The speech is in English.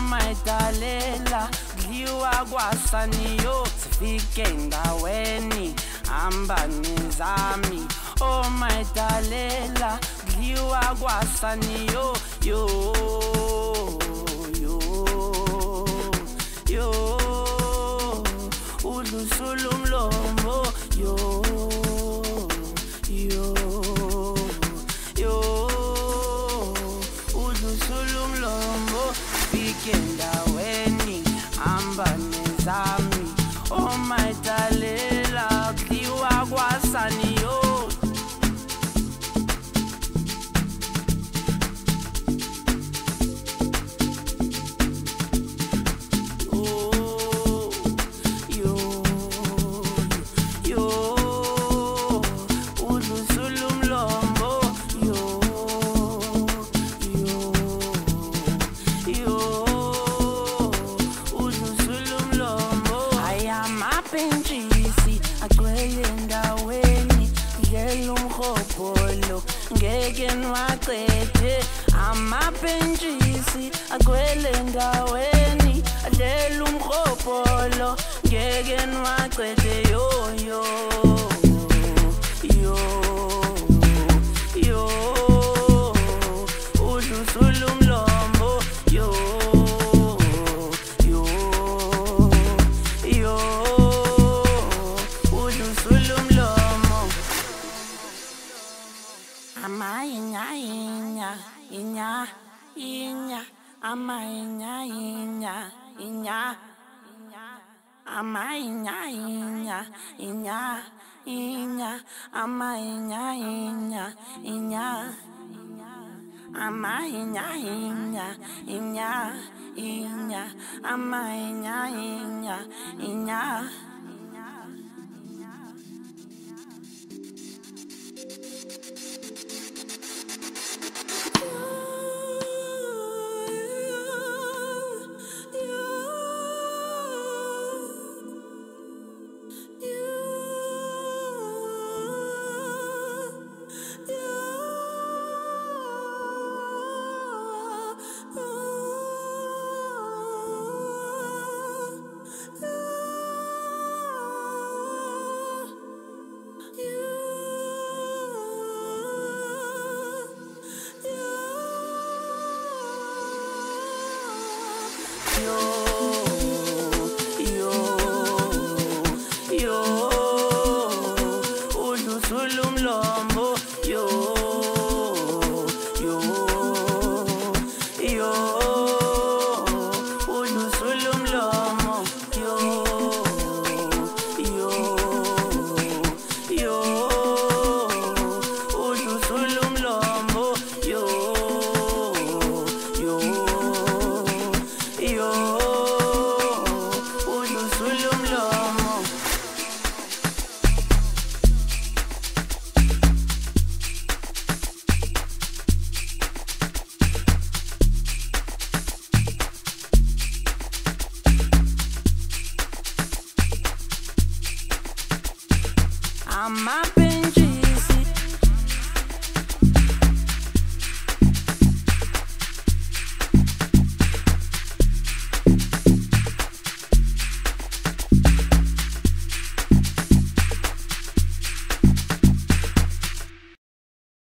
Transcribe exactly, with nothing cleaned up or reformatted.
Mayitalela dliwa kwasaniyo sifike endaweni hamba nizami. Oh Mayitalela dliwa kwasaniyo yo yo yo udlusula umlomo yo yo yo udlusula umlomo fike endaweni hamba nizami. Oh Mayitalela dliwa kwasaniyo ngeke niwaqede amapentshisi agcwele endaweni adlela umrhobholo ngeke niwaqede yo yo yo yo udlusula umlomo yo yo yo udlusula umlomo. Ama inya inya inya inya ama inya inya inya ama inya inya inya inya ama inya inya inya ama inya inya inya inya ama inya inya inya. Yo, yo, yo, udlusula umlomo yo, yo, yo, udlusula umlomo yo, yo, yo, udlusula umlomo yo, yo. Yo, udlusula umlomo. Amapentshisi